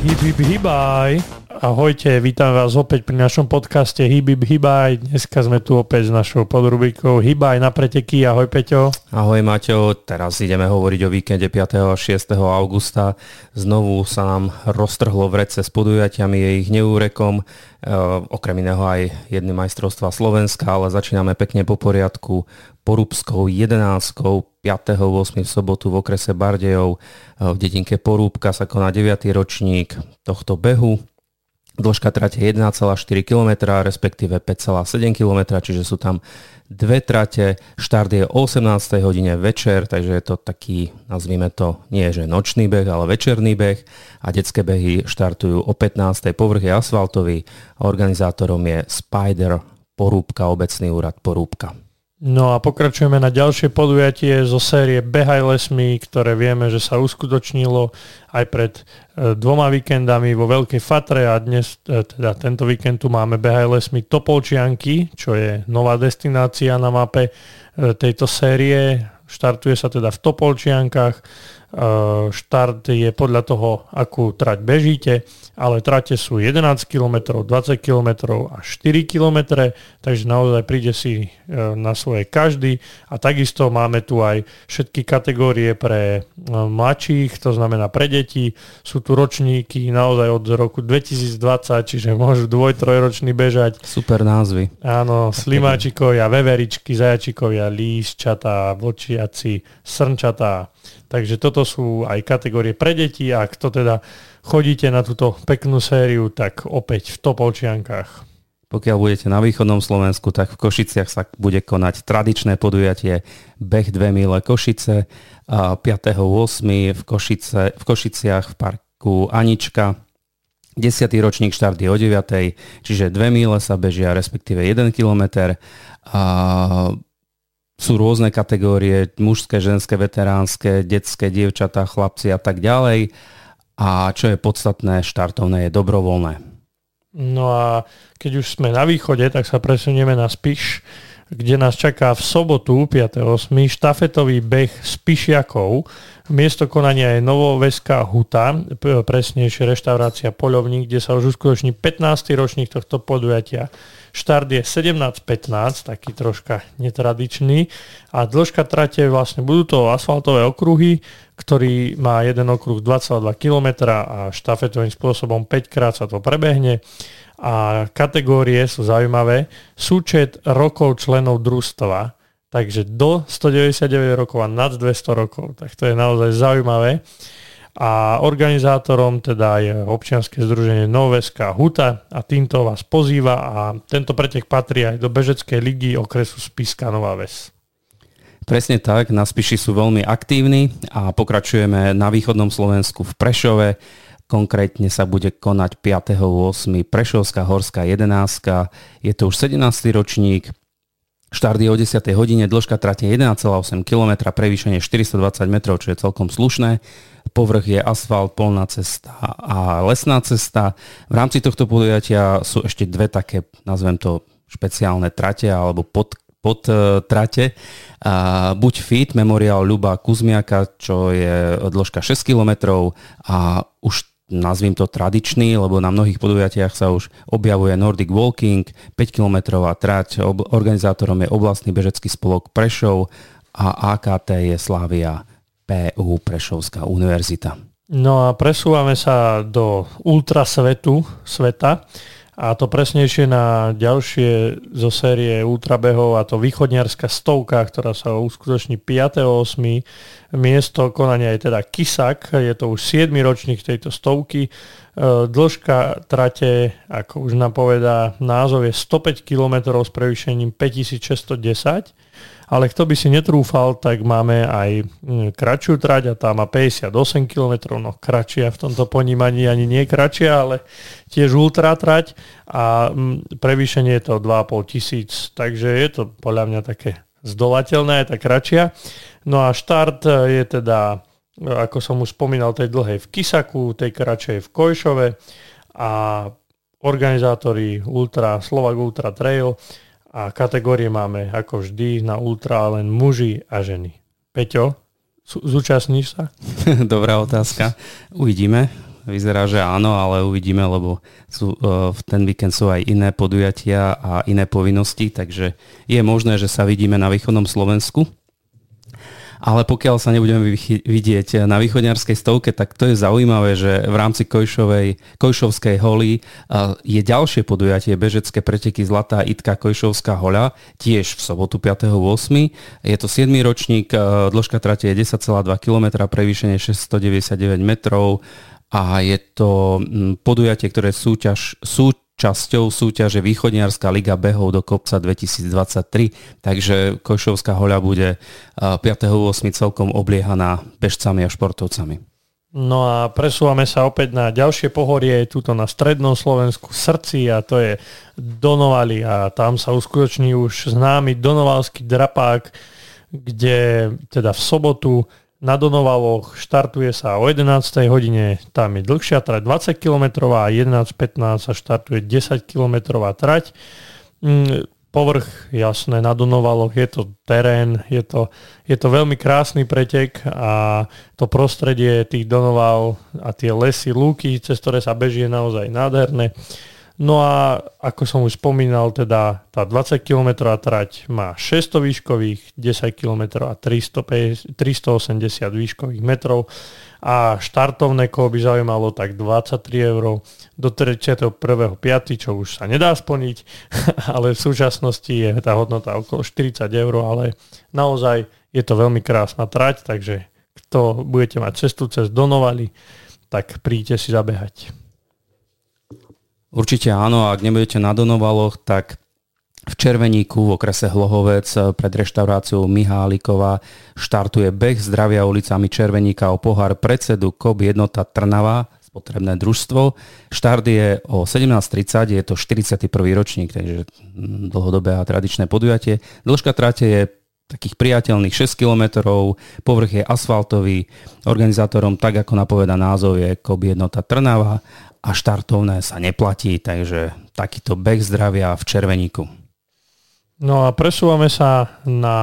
Hip, hip, hibaj. Ahojte, vítam vás opäť pri našom podcaste Hip, hip, hibaj. Dneska sme tu opäť s našou podrubrikou Hibaj na preteky. Ahoj, Peťo. Ahoj, Maťo. Teraz ideme hovoriť o víkende 5. a 6. augusta. Znovu sa nám roztrhlo vrece s podujatiami, je ich neúrekom. Okrem iného aj jedné majstrovstvá Slovenska, ale začíname pekne po poriadku. Porúbskou 11. 5.8. v sobotu v okrese Bardejov. V dedinke Porúbka sa koná 9. ročník tohto behu. Dĺžka trate 1,4 km, respektíve 5,7 km, čiže sú tam dve trate. Štart je o 18. hodine večer, takže je to taký, nazvime to, nie že nočný beh, ale večerný beh. A detské behy štartujú o 15. Povrch je asfaltový a organizátorom je Spider Porúbka, obecný úrad Porúbka. No a pokračujeme na ďalšie podujatie zo série Behaj lesmi, ktoré vieme, že sa uskutočnilo aj pred 2 víkendami vo Veľkej Fatre a dnes, teda tento víkend tu máme Behaj lesmi Topolčianky, čo je nová destinácia na mape tejto série. Štartuje sa teda v Topolčiankach. Štart je podľa toho, akú trať bežíte, ale trate sú 11 km, 20 km a 4 km, takže naozaj príde si na svoje každý. A takisto máme tu aj všetky kategórie pre mladších, to znamená pre deti. Sú tu ročníky naozaj od roku 2020, čiže môžu 2-3-roční bežať. Super názvy. Áno, slimáčikovia, veveričky, zajačikovia, lísčatá, vlčiaci, srnčatá. Takže toto sú aj kategórie pre deti a kto teda chodíte na túto peknú sériu, tak opäť v Topolčiankách. Pokiaľ budete na východnom Slovensku, tak v Košiciach sa bude konať tradičné podujatie Beh 2 míle Košice. 5.8. v Košiciach v parku Anička. 10. ročník štart je o 9. Čiže 2 míle sa bežia, respektíve 1 kilometr. Sú rôzne kategórie, mužské, ženské, veteránske, detské, dievčatá, chlapci a tak ďalej. A čo je podstatné, štartovné je dobrovoľné. No a keď už sme na východe, tak sa presunieme na Spiš, kde nás čaká v sobotu 5.8. štafetový beh Spišiakov. Miesto konania je Novoveská huta, presnejšie reštaurácia Poľovník, kde sa už uskutoční 15. ročník tohto podujatia. Štart je 17.15, taký troška netradičný a dĺžka trate vlastne budú to asfaltové okruhy, ktorý má jeden okruh 2,2 km a štafetovým spôsobom 5 krát sa to prebehne. A kategórie sú zaujímavé. Súčet rokov členov družstva, takže do 199 rokov a nad 200 rokov. Tak to je naozaj zaujímavé. A organizátorom teda je občianske združenie Novoveská huta a týmto vás pozýva a tento pretek patrí aj do bežeckej ligy okresu Spišská Nová Ves. Presne tak, na Spiši sú veľmi aktívni a pokračujeme na východnom Slovensku v Prešove. Konkrétne sa bude konať 5.8. Prešovská horská 11. Je to už 17. ročník. Štart je o 10. hodine, dĺžka trate 1,8 km, prevýšenie 420 metrov, čo je celkom slušné. Povrch je asfalt, polná cesta a lesná cesta. V rámci tohto podujatia sú ešte dve také, nazvem to, špeciálne trate alebo pod trate. Buď FIT, memoriál Ľuba Kuzmiaka, čo je dĺžka 6 km a už nazvím to tradičný, lebo na mnohých podujatiach sa už objavuje Nordic Walking, 5-kilometrová trať, organizátorom je oblastný bežecký spolok Prešov a AKT je Slavia PU Prešovská univerzita. No a presúvame sa do sveta a to presnejšie na ďalšie zo série ultrabehov a to východniarska stovka, ktorá sa uskutoční 5.8. Miesto konania je teda Kisak, je to už 7. ročník tejto stovky. Dĺžka trate, ako už nám povedá názov, je 105 km s prevýšením 5610. Ale kto by si netrúfal, tak máme aj kratšiu trať a tá má 58 km, no kratšia v tomto ponímaní ani nie kratšia, ale tiež ultra trať a prevýšenie je to 2,5 tisíc, takže je to podľa mňa také zdolateľné, je tá kratšia. No a štart je teda, ako som už spomínal, tej dlhej v Kisaku, tej kratšej v Kojšove a organizátori Slovak Ultra Trail a kategórie máme ako vždy na ultra len muži a ženy. Peťo, zúčastníš sa? Dobrá otázka. Uvidíme. vyzerá, že áno, ale uvidíme, lebo v ten víkend sú aj iné podujatia a iné povinnosti, takže je možné, že sa vidíme na východnom Slovensku. Ale pokiaľ sa nebudeme vidieť na východňarskej stovke, tak to je zaujímavé, že v rámci Kojšovskej holy je ďalšie podujatie bežecké preteky Zlatá Itka Kojšovská hoľa, tiež v sobotu 5.8. Je to 7. ročník, dĺžka trate je 10,2 km, prevýšenie 699 metrov a je to podujatie, ktoré súčasťou súťaže Východniarska liga behov do kopca 2023, takže Kojšovská hoľa bude 5.8. celkom obliehaná bežcami a športovcami. No a presúvame sa opäť na ďalšie pohorie, tuto na strednom Slovensku srdci a to je Donovali a tam sa uskutoční už známy donovalský drapák, kde teda v sobotu na Donovaloch štartuje sa o 11. hodine, tam je dlhšia trať 20 km a 11.15 sa štartuje 10 km trať. Povrch, jasné, na Donovaloch je to terén, je to veľmi krásny pretek a to prostredie tých Donoval a tie lesy, lúky, cez ktoré sa beží, je naozaj nádherné. No a ako som už spomínal, teda tá 20 km trať má 600 výškových, 10 km a 380 výškových metrov a štartovné koho by zaujímalo, tak 23 € do 31.5., čo už sa nedá splniť, ale v súčasnosti je tá hodnota okolo 40 €, ale naozaj je to veľmi krásna trať, takže kto budete mať cestu cez Donovali, tak príďte si zabehať. Určite áno, ak nebudete na Donovaloch, tak v Červeníku v okrese Hlohovec pred reštauráciou Mihálikova štartuje beh zdravia ulicami Červeníka o pohár predsedu KOB jednota Trnava, spotrebné družstvo. Štart je o 17.30, je to 41. ročník, takže dlhodobé a tradičné podujatie. Dĺžka trate je takých priateľných 6 km, povrch je asfaltový, organizátorom, tak ako napovedá názov, je KOB jednota Trnava a štartovné sa neplatí, takže takýto beh zdravia v Červeníku. No a presúvame sa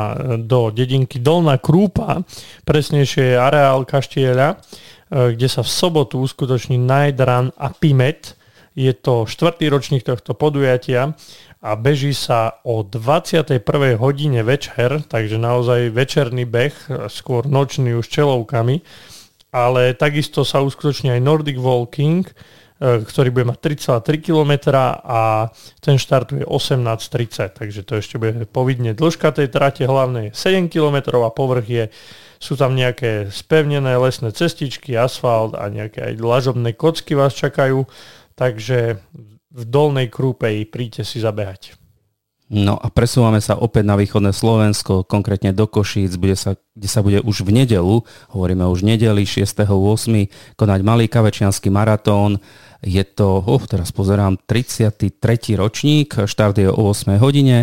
do dedinky Dolná Krúpa, presnejšie je areál Kaštieľa, kde sa v sobotu uskutoční Night Run a Pimet. Je to 4. ročník tohto podujatia a beží sa o 21. hodine večer, takže naozaj večerný beh, skôr nočný už čelovkami, ale takisto sa uskutoční aj Nordic Walking, ktorý bude mať 3,3 km a ten štartuje 18.30, takže to ešte bude povidne. Dĺžka tej trate hlavne je 7 km a povrch sú tam nejaké spevnené lesné cestičky, asfalt a nejaké aj dlažobné kocky vás čakajú, takže v Dolnej Krúpe príďte si zabehať. No a presúvame sa opäť na východné Slovensko, konkrétne do Košíc, kde sa bude už v nedeľu, hovoríme už nedeli 6.8. konať Malý kavečiansky maratón. Je to, teraz pozerám, 33. ročník, štart je o 8 hodine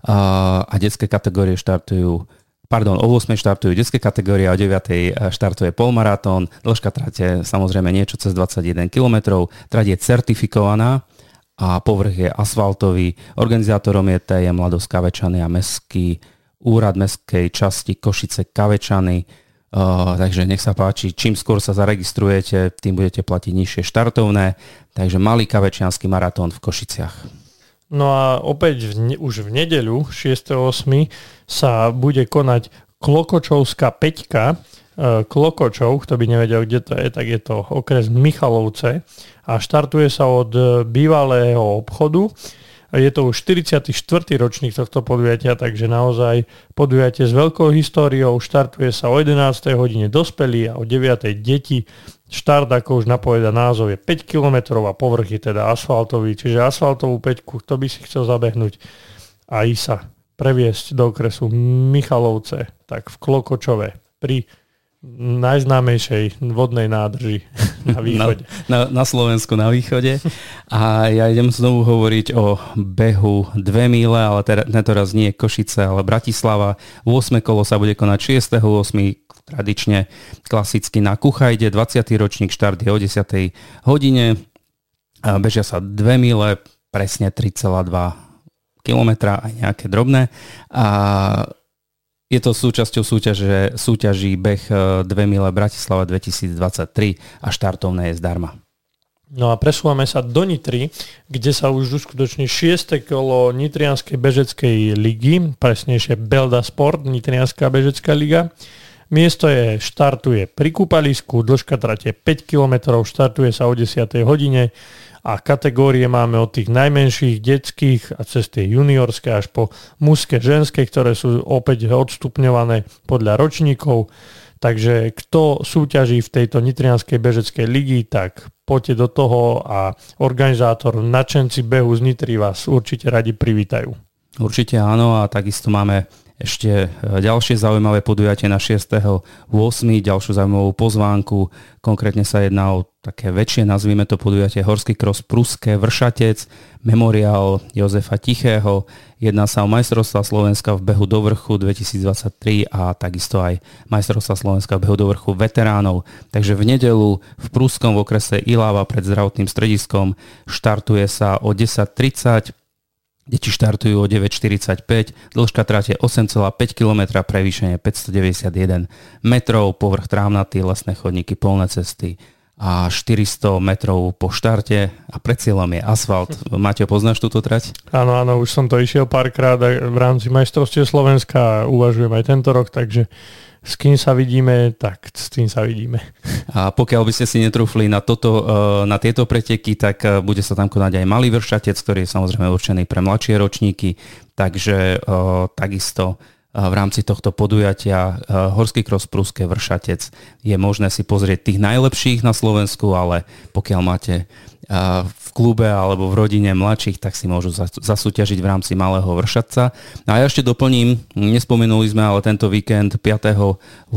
a detské kategórie o 8 štartujú detské kategórie a o 9 štartuje polmaratón. Dĺžka trate samozrejme niečo cez 21 km, trať je certifikovaná a povrch je asfaltový. Organizátorom je TM Mladosť Kavečany a Mestský úrad mestskej časti Košice Kavečany. Takže nech sa páči, čím skôr sa zaregistrujete, tým budete platiť nižšie štartovné. Takže Malý kavečiansky maratón v Košiciach. No a opäť už v nedeľu 6.8. sa bude konať Klokočovská peťka. Klokočov, kto by nevedel, kde to je, tak je to okres Michalovce a štartuje sa od bývalého obchodu. Je to už 44. ročník tohto podujatia, takže naozaj podujatie s veľkou históriou. Štartuje sa o 11. hodine dospelí a o 9. deti. Štart, ako už napovedá názov, je 5 km a povrch je teda asfaltový, čiže asfaltovú peťku, kto by si chcel zabehnúť a ísť sa previesť do okresu Michalovce, tak v Klokočove pri najznámejšej vodnej nádrži na východe. Na Slovensku na východe. A ja idem znovu hovoriť o behu 2 míle, ale teraz nie Košice, ale Bratislava. 8. kolo sa bude konať 6.8. tradične klasicky na Kuchajde. 20. ročník, štart je o 10. hodine. Bežia sa 2 míle, presne 3,2 kilometra, aj nejaké drobné. A Je to súčasťou súťaží Beh 2 mile Bratislava 2023 a štartovné je zdarma. No a presúvame sa do Nitry, kde sa už uskutoční 6. kolo Nitrianskej bežeckej ligy, presnejšie Belda Sport, Nitrianská bežecká liga. Miesto štartuje pri kúpalisku, dĺžka trate 5 km, štartuje sa o 10. hodine a kategórie máme od tých najmenších detských a cez tie juniorské až po mužské, ženské, ktoré sú opäť odstupňované podľa ročníkov. Takže kto súťaží v tejto Nitrianskej bežeckej ligy, tak poďte do toho a organizátor nadšenci behu z Nitry vás určite radi privítajú. Určite áno a takisto máme ešte ďalšie zaujímavé podujatie na 6.8. ďalšiu zaujímavú pozvánku. Konkrétne sa jedná o také väčšie, nazvime to podujatie Horský cross Pruské Vršatec, memoriál Jozefa Tichého. Jedná sa o majstrovstvá Slovenska v behu do vrchu 2023 a takisto aj majstrovstvá Slovenska v behu do vrchu veteránov. Takže v nedeľu v Pruskom v okrese Ilava pred zdravotným strediskom štartuje sa o 10.30. Deti štartujú o 9.45, dĺžka trate 8,5 km, prevýšenie 591 metrov, povrch trávnatý, lesné chodníky, polné cesty a 400 metrov po štarte a pred cieľom je asfalt. Maťo, poznáš túto trať? Áno, už som to išiel párkrát v rámci majstrovstiev Slovenska a uvažujem aj tento rok, takže s kým sa vidíme, tak s tým sa vidíme. A pokiaľ by ste si netrúfli na tieto preteky, tak bude sa tam konať aj malý vršatec, ktorý je samozrejme určený pre mladšie ročníky, takže takisto v rámci tohto podujatia Horský cross Pruské Vršatec je možné si pozrieť tých najlepších na Slovensku, ale pokiaľ máte v klube alebo v rodine mladších, tak si môžu zasúťažiť v rámci malého vršatca. A ja ešte doplním, nespomenuli sme, ale tento víkend 5.8.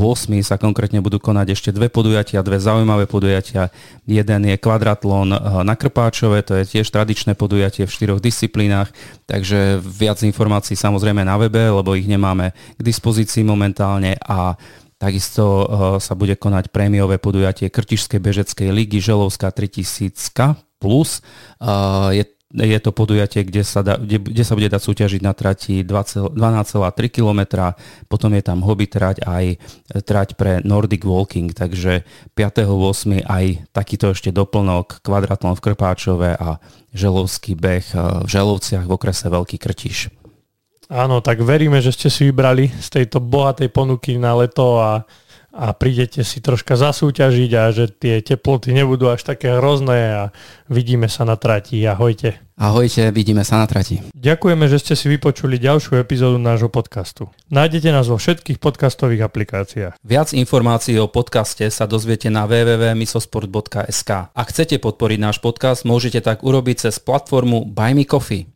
sa konkrétne budú konať ešte dve zaujímavé podujatia. Jeden je kvadраtlon na Krpáčove, to je tiež tradičné podujatie v 4 disciplínach, takže viac informácií samozrejme na webe, lebo ich nemáme k dispozícii momentálne a takisto sa bude konať prémiové podujatie Krtišskej bežeckej ligy Želovská 3000 plus. Je to podujatie, kde sa bude dať súťažiť na trati 12,3 km, potom je tam hobby trať aj trať pre Nordic Walking, takže 5.8. aj takýto ešte doplnok kvadраtlon v Krpáčove a želovský beh v Želovciach v okrese Veľký Krtiš. Áno, tak veríme, že ste si vybrali z tejto bohatej ponuky na leto a prídete si troška zasúťažiť a že tie teploty nebudú až také hrozné a vidíme sa na trati. Ahojte. Ahojte, vidíme sa na trati. Ďakujeme, že ste si vypočuli ďalšiu epizódu nášho podcastu. Nájdete nás vo všetkých podcastových aplikáciách. Viac informácií o podcaste sa dozviete na www.misosport.sk. Ak chcete podporiť náš podcast, môžete tak urobiť cez platformu Buy Me Coffee.